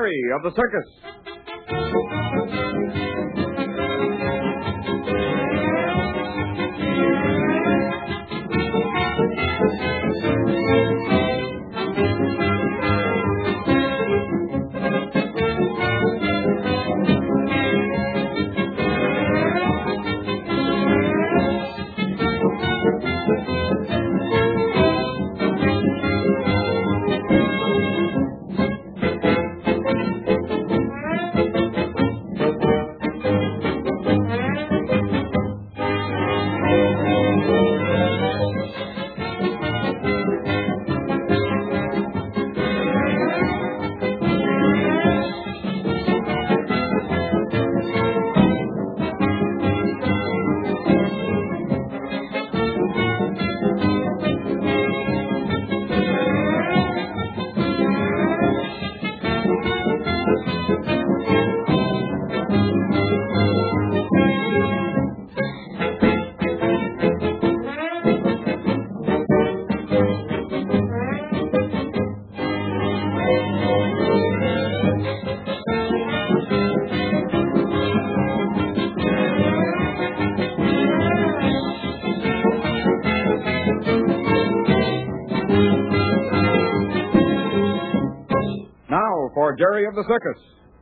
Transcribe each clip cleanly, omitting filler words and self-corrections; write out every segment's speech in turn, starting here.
Jerry of the Circus. For Jerry of the Circus.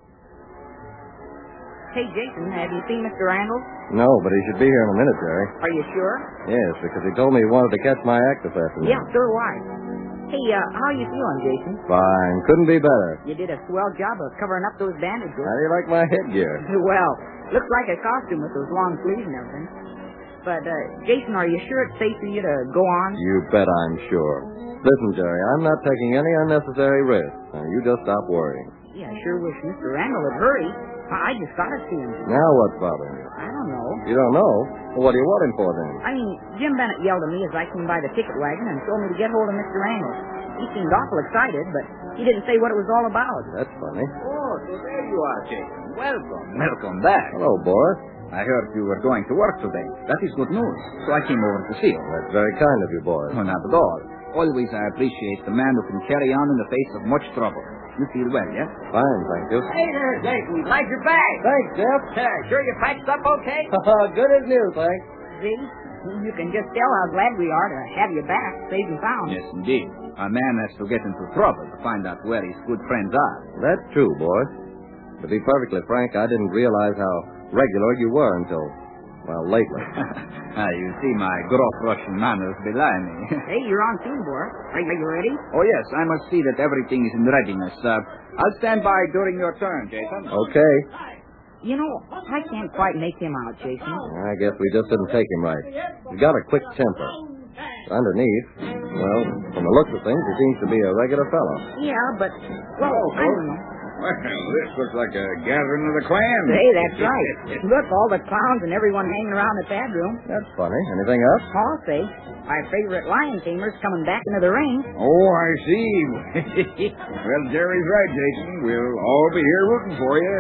Hey, Jason, have you seen Mr. Randall? No, but he should be here in a minute, Jerry. Are you sure? Yes, because he told me he wanted to catch my act this afternoon. Yeah, so do I. Hey, how are you feeling, Jason? Fine. Couldn't be better. You did a swell job of covering up those bandages. How do you like my headgear? Well, looks like a costume with those long sleeves and everything. But, Jason, are you sure it's safe for you to go on? You bet I'm sure. Listen, Jerry, I'm not taking any unnecessary risks. Now, you just stop worrying. Yeah, I sure wish Mr. Randall would hurry. I just got to see him. Now what's bothering you? I don't know. You don't know? Well, what do you want him for, then? I mean, Jim Bennett yelled at me as I came by the ticket wagon and told me to get hold of Mr. Randall. He seemed awful excited, but he didn't say what it was all about. That's funny. Oh, so there you are, Jason. Welcome back. Hello, Boris. I heard you were going to work today. That is good news. So I came over to see you. That's very kind of you, Boris. Oh, not at all. Always I appreciate the man who can carry on in the face of much trouble. You feel well, yes? Fine, thank you. Hey there, Jason. Glad you're back. Thanks, Jeff. Sure you packed up okay? Good as new, thanks. See? You can just tell how glad we are to have you back, safe and sound. Yes, indeed. A man has to get into trouble to find out where his good friends are. That's true, Boris. To be perfectly frank, I didn't realize how regular you were until, well, lately. You see, my gruff Russian manners belie me. Hey, you're on tune, Boris. Are you ready? Oh, yes, I must see that everything is in readiness. I'll stand by during your turn, Jason. Okay. You know, I can't quite make him out, Jason. I guess we just didn't take him right. He's got a quick temper. Underneath, well, from the looks of things, he seems to be a regular fellow. Yeah, but, well, I don't know. Well, this looks like a gathering of the clan. Hey, that's right. Look, all the clowns and everyone hanging around the pad room. That's funny. Anything else? I'll say. Our favorite lion tamer's coming back into the ring. Oh, I see. Well, Jerry's right, Jason. We'll all be here rooting for you.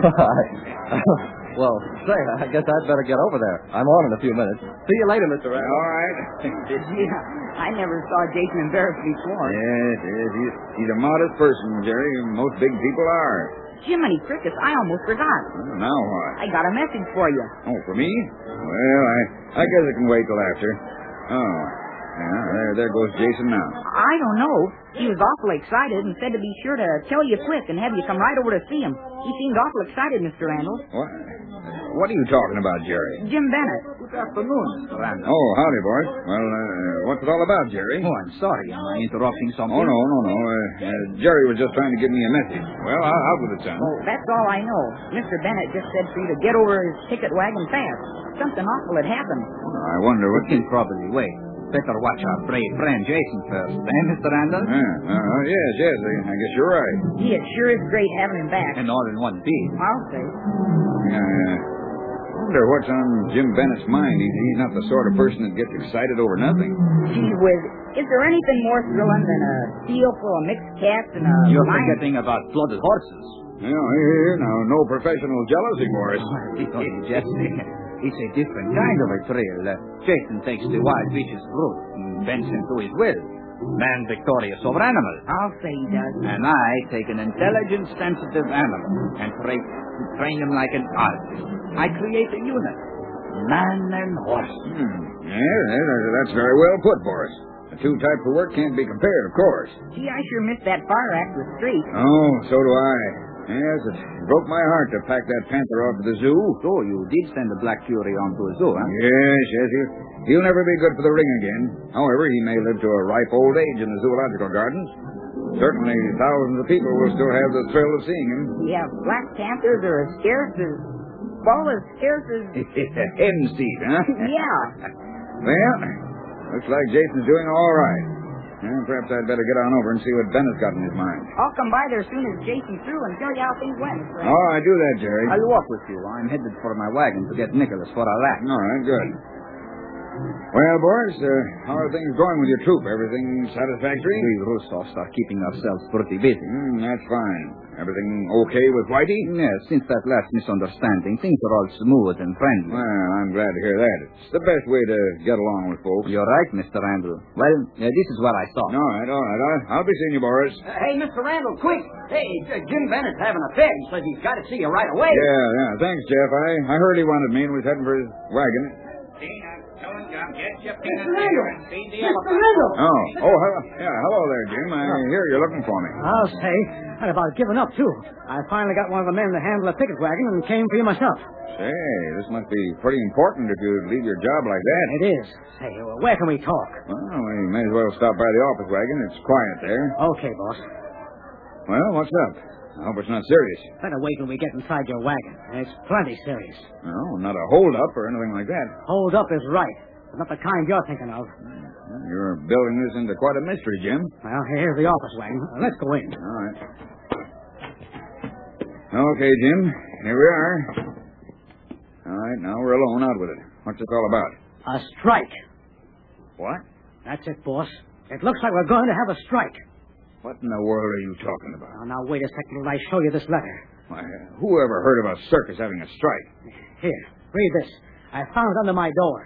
Well, say, I guess I'd better get over there. I'm on in a few minutes. See you later, Mr. Randall. All right. Yeah, I never saw Jason embarrassed before. Yes. He's a modest person, Jerry. Most big people are. Jiminy Crickets, I almost forgot. Well, now what? I got a message for you. Oh, for me? Well, I guess it can wait till after. Oh, yeah, there goes Jason now. I don't know. He was awful excited and said to be sure to tell you quick and have you come right over to see him. He seemed awful excited, Mr. Randall. What are you talking about, Jerry? Jim Bennett. Good afternoon, Mr. Randall. Oh, howdy, boys. Well, what's it all about, Jerry? Oh, I'm sorry. Am I interrupting something? Oh, no. Jerry was just trying to give me a message. Well, I'll with it, son. Oh, that's all I know. Mr. Bennett just said for you to get over his ticket wagon fast. Something awful had happened. I wonder what... We can probably wait. Better watch our brave friend Jason first, eh, Mr. Randall? Yes, I guess you're right. Gee, it sure is great having him back. And all in one piece. I'll say. I wonder what's on Jim Bennett's mind. He's not the sort of person that gets excited over nothing. Gee whiz, is there anything more thrilling than a field full of mixed cats and a You're lion? forgetting about blooded horses. Here, now, no professional jealousy, Morris. It's only jesting. It's a different kind of a thrill. Jason takes the wild witch's fruit and bends him to his will. Man victorious over animal. I'll say he does. And I take an intelligent, sensitive animal and train him like an artist. I create a unit. Man and horse. That's very well put, Boris. The two types of work can't be compared, of course. Gee, I sure missed that fire act with Street. Oh, so do I. Yes, it broke my heart to pack that panther off to the zoo. So you did send the Black Fury on to a zoo, huh? Yes. He'll never be good for the ring again. However, he may live to a ripe old age in the zoological gardens. Certainly, thousands of people will still have the thrill of seeing him. Yeah, black panthers are as scarce as... Well, as scarce as... Hen seed, huh? Yeah. Well, looks like Jason's doing all right. Perhaps I'd better get on over and see what Ben has got in his mind. I'll come by there as soon as Jason's through and tell you how things went. Right? Oh, I do that, Jerry. I'll walk with you. I'm headed for my wagon to get Nicholas for our lack. All right, good. Well, Boris, how are things going with your troop? Everything satisfactory? We Russoffs are keeping ourselves pretty busy. That's fine. Everything okay with Whitey? Yes, since that last misunderstanding, things are all smooth and friendly. Well, I'm glad to hear that. It's the best way to get along with folks. You're right, Mr. Randall. Well, this is what I thought. All right. I'll be seeing you, Boris. Hey, Mr. Randall, quick. Hey, Jim Bennett's having a fit. He says he's got to see you right away. Yeah. Thanks, Jeff. I heard he wanted me and was heading for his wagon. Get your peanut butter and feed the elephant. Hello there, Jim. I hear you're looking for me. I'll say, I'd about given up, too. I finally got one of the men to handle a ticket wagon and came for you myself. Say, this must be pretty important if you leave your job like that. It is. Say, where can we talk? Well, we may as well stop by the office wagon. It's quiet there. Okay, boss. Well, what's up? I hope it's not serious. Better wait when we get inside your wagon. It's plenty serious. No, not a hold-up or anything like that. Hold up is right, but not the kind you're thinking of. Well, you're building this into quite a mystery, Jim. Well, here's the office wagon. Let's go in. All right. Okay, Jim. Here we are. All right, now we're alone. Out with it. What's this all about? A strike. What? That's it, boss. It looks like we're going to have a strike. What in the world are you talking about? Now, wait a second till I show you this letter. Why, who ever heard of a circus having a strike? Here, read this. I found it under my door.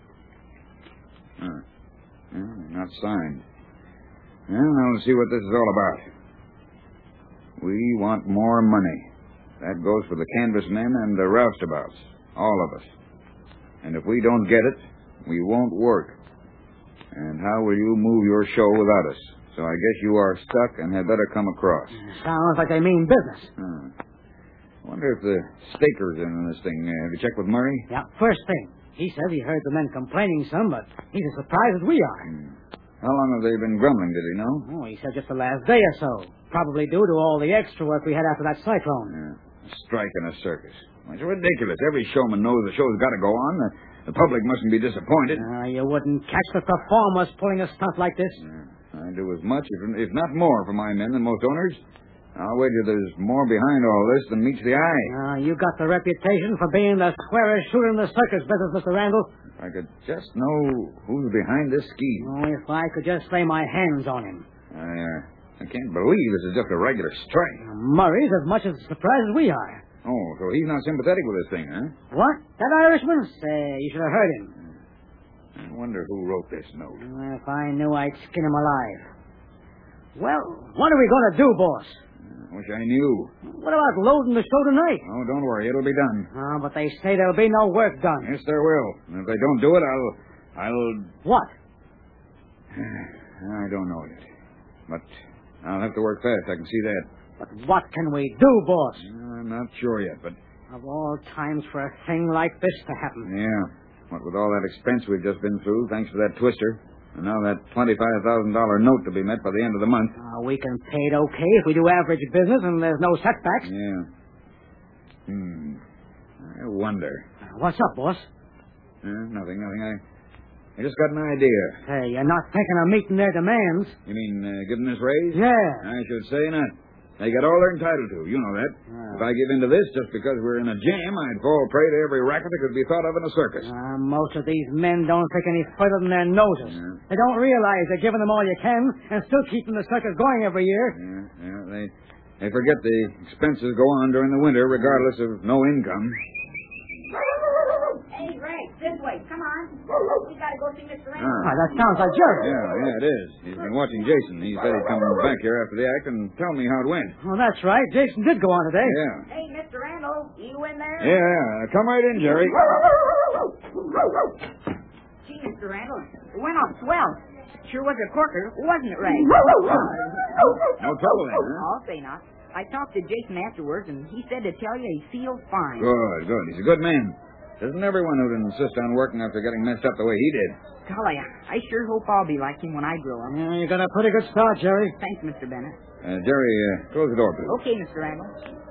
Not signed. Well, now let's see what this is all about. We want more money. That goes for the canvas men and the roustabouts. All of us. And if we don't get it, we won't work. And how will you move your show without us? So I guess you are stuck and had better come across. Sounds like they mean business. I wonder if the staker's in on this thing. Have you checked with Murray? Yeah, first thing. He says he heard the men complaining some, but he's as surprised as we are. How long have they been grumbling, did he know? Oh, he said just the last day or so. Probably due to all the extra work we had after that cyclone. A strike in a circus. It's ridiculous. Every showman knows the show's got to go on. The public mustn't be disappointed. You wouldn't catch the performers pulling a stunt like this. I do as much, if not more, for my men than most owners. I'll wager there's more behind all this than meets the eye. You got the reputation for being the squarest shooter in the circus business, Mr. Randall. If I could just know who's behind this scheme. Oh, if I could just lay my hands on him. I can't believe this is just a regular strike. Murray's as much as surprised as we are. Oh, so he's not sympathetic with this thing, huh? What? That Irishman? Say, you should have heard him. I wonder who wrote this note. If I knew, I'd skin him alive. Well, what are we going to do, boss? I wish I knew. What about loading the show tonight? Oh, don't worry. It'll be done. But they say there'll be no work done. Yes, there will. And if they don't do it, I'll... What? I don't know yet. But I'll have to work fast. I can see that. But what can we do, boss? I'm not sure yet, but... Of all times for a thing like this to happen. Yeah. What with all that expense we've just been through, thanks to that twister, and now that $25,000 note to be met by the end of the month. We can pay it okay if we do average business and there's no setbacks. Yeah. I wonder. What's up, boss? Nothing. I just got an idea. Hey, you're not thinking of meeting their demands. You mean giving this raise? Yeah. I should say not. They got all they're entitled to. You know that. If I give in to this just because we're in a jam, I'd fall prey to every racket that could be thought of in a circus. Most of these men don't think any further than their noses. Yeah. They don't realize they're giving them all you can and still keeping the circus going every year. Yeah. They forget the expenses go on during the winter regardless of no income. Hey, Frank, this way. boys, come on. We gotta go see Mr. Reynolds. Ah, that sounds like Jerry. Yeah, it is. He's been watching Jason. He said he'd come back here after the act and tell me how it went. Well, that's right. Jason did go on today. Yeah. Hey, Mr. Randall, you in there? Yeah, come right in, Jerry. Gee, Mr. Randall, it went off swell. Sure was a corker, wasn't it, Ray? No trouble then, huh? I'll say not. I talked to Jason afterwards, and he said to tell you he feels fine. Good. He's a good man. Isn't everyone who'd insist on working after getting messed up the way he did? Golly, I sure hope I'll be like him when I grow up. Yeah, you got a pretty good start, Jerry. Thanks, Mr. Bennett. Jerry, close the door, please. Okay, Mr. Randall.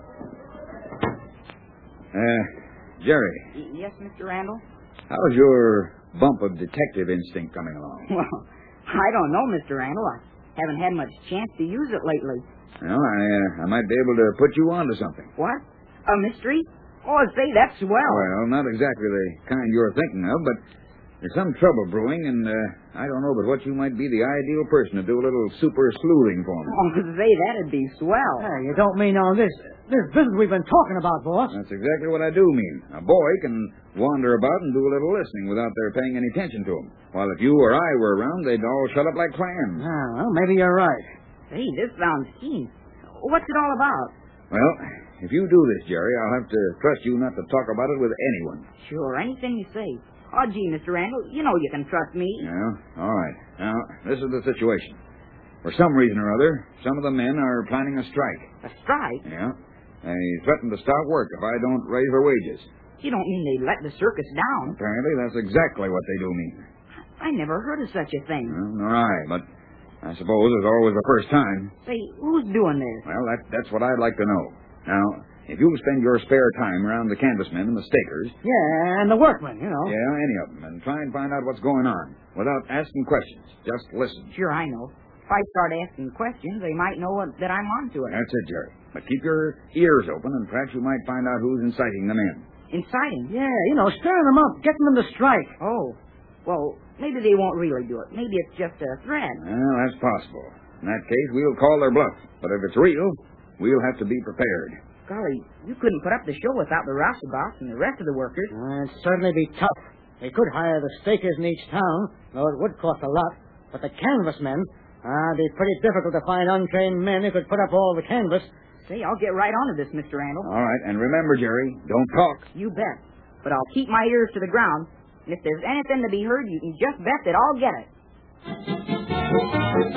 Jerry, Yes, Mr. Randall? how's your bump of detective instinct coming along? Well, I don't know, Mr. Randall. I haven't had much chance to use it lately. Well, I might be able to put you onto something. What? A mystery? Oh, say, that's swell. Well, not exactly the kind you're thinking of, but there's some trouble brewing, and I don't know but what you might be the ideal person to do a little super sleuthing for me. Oh, say, that'd be swell. Hey, you don't mean on this business we've been talking about, boss. That's exactly what I do mean. A boy can wander about and do a little listening without their paying any attention to him. While if you or I were around, they'd all shut up like clams. Ah, well, maybe you're right. Hey, this sounds keen. What's it all about? Well, if you do this, Jerry, I'll have to trust you not to talk about it with anyone. Sure, anything you say. Oh, gee, Mr. Randall, you know you can trust me. Yeah, all right. Now, this is the situation. For some reason or other, some of the men are planning a strike. A strike? Yeah. They threaten to stop work if I don't raise their wages. You don't mean they let the circus down? Apparently, that's exactly what they do mean. I never heard of such a thing. Well, nor I, but I suppose it's always the first time. Say, who's doing this? Well, that's what I'd like to know. Now, if you'll spend your spare time around the canvas men and the stakers... Yeah, and the workmen, you know. Yeah, any of them, and try and find out what's going on, without asking questions. Just listen. Sure, I know. If I start asking questions, they might know that I'm onto it. That's it, Jerry. But keep your ears open, and perhaps you might find out who's inciting the men. Inciting? Yeah, you know, stirring them up, getting them to strike. Oh, well, maybe they won't really do it. Maybe it's just a threat. Well, that's possible. In that case, we'll call their bluff. But if it's real, we'll have to be prepared. Golly, you couldn't put up the show without the roustabouts and the rest of the workers. It'd certainly be tough. We could hire the stakers in each town, though it would cost a lot. But the canvas men, it'd be pretty difficult to find untrained men who could put up all the canvas. Say, I'll get right onto this, Mr. Randall. All right, and remember, Jerry, don't talk. You bet. But I'll keep my ears to the ground. And if there's anything to be heard, you can just bet that I'll get it.